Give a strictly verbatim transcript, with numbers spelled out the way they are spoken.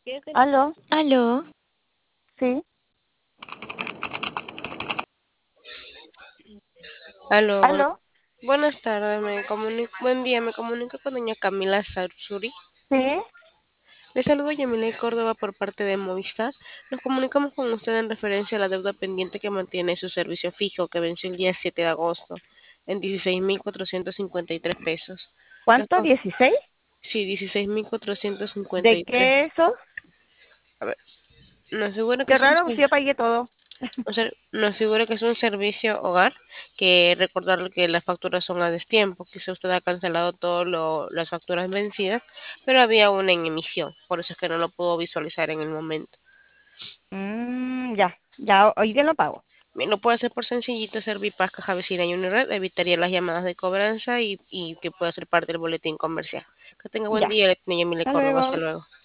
Aló, Aló, sí, aló, bueno, aló, buenas tardes, me comunico, buen día, me comunico con doña Camila Sarsuri. sí. Le saludo Yamilei Córdoba por parte de Movistar. Nos comunicamos con usted en referencia a la deuda pendiente que mantiene su servicio fijo, que venció el día siete de agosto, en dieciséis mil cuatrocientos cincuenta y tres pesos. Los ¿Cuánto? co- ¿Dieciséis? sí, dieciséis mil cuatrocientos cincuenta ¿De y tres. qué eso? A ver, nos asegura que Qué es un, raro, si ser- yo pagué todo. un ser- nos asegura que es un servicio hogar, que recordarle que las facturas son a destiempo. Quizá usted ha cancelado todas las facturas vencidas, pero había una en emisión, por eso es que no lo pudo visualizar en el momento. Mm, ya, ya, hoy día lo pago. Bien, lo puede hacer por sencillito, hacer Bipass, Caja Vecina y Unired, evitaría las llamadas de cobranza y, y que pueda ser parte del boletín comercial. Que tenga buen Ya, día, Emile hasta Córdoba, hasta luego. luego.